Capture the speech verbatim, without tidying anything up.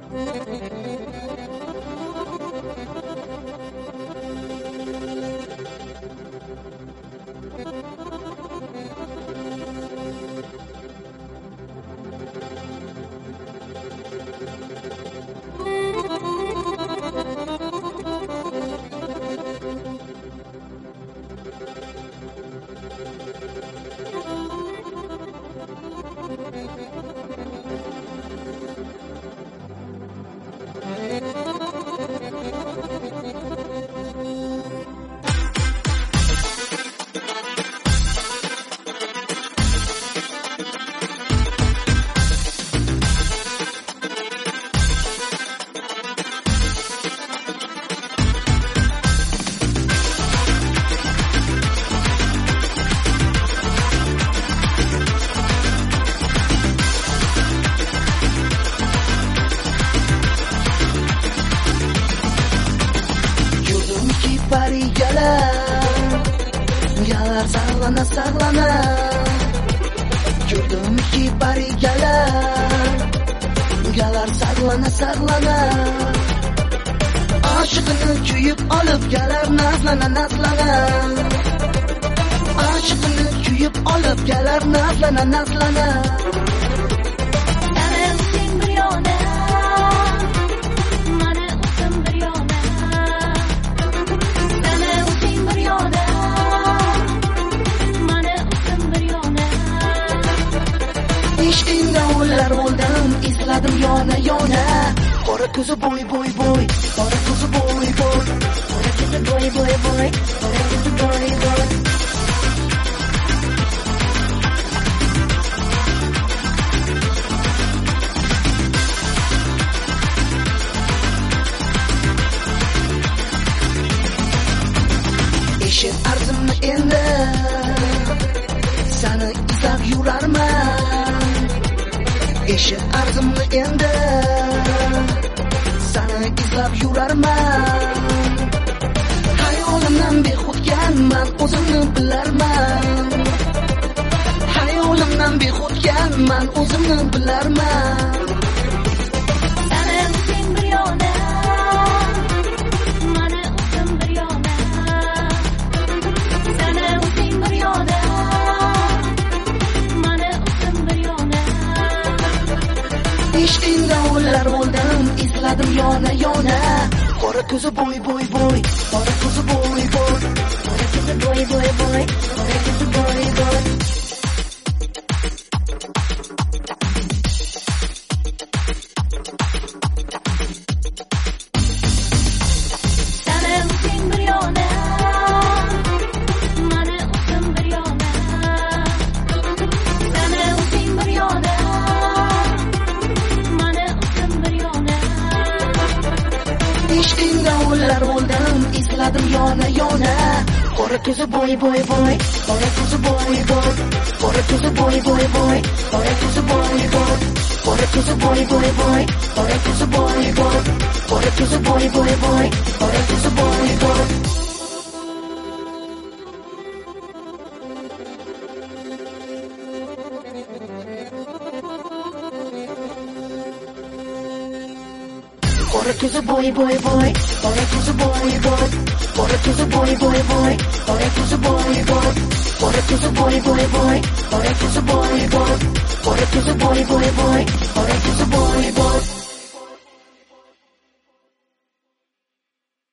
Yalar saqlana saqlana Ko'rdimki barigalar Yalar saqlana saqlana Oshiqini kuyib olib galar nazlana nazlana Oshiqini kuyib olib galar nazlana nazlana Davullar bo'ldim, esladim yona yona Qora ko'zi boy boy boy Qora ko'zi boy boy Qora ko'zi boy boy boy Qora ko'zi boy boy Eshit arzimni endi Sani izlab yurarman Eshit arzimni endi Sani izlab yurarman Hayolimdan behudganman o'zimni bilarman Hayolimdan behudganman o'zimni bilarman Sani o'zing bir yona Mani o'zim bir yona Sani o'zing bir yona Eshitdim davullar bo'ldim, esladim yona yona Qora ko'zi boy boy boy Qora ko'zi boy boy Qora ko'zi boy boy boy Qora ko'zi boy boy Sani o'zing bir yona Mani o'zim bir yona Sani o'zing bir yona Eshitdim davullar bo'ldim, esladim yona yona Qora ko'zi boy boy boy Qora ko'zi boy boy Qora ko'zi boy boy boy Qora ko'zi boy boy Qora ko'zi boy boy boy Qora ko'zi boy boy Qora ko'zi boy boy boy Qora ko'zi boy boy Qora ko'zi boy boy boy Qora ko'zi boy boy Qora ko'zi boy boy boy Qora ko'zi boy boy Qora ko'zi boy boy boy Qora ko'zi boy boy Qora ko'zi boy boy boy Qora ko'zi